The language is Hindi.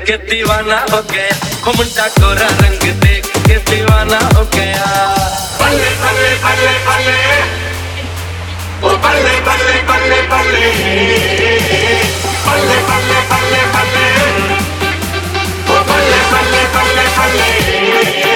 के दीवाना हो गया, मुंडा गोरा रंग देख के दीवाना हो गया। बल्ले बल्ले बल्ले बल्ले ओ बल्ले बल्ले बल्ले बल्ले बल्ले बल्ले बल्ले बल्ले ओ बल्ले बल्ले बल्ले बल्ले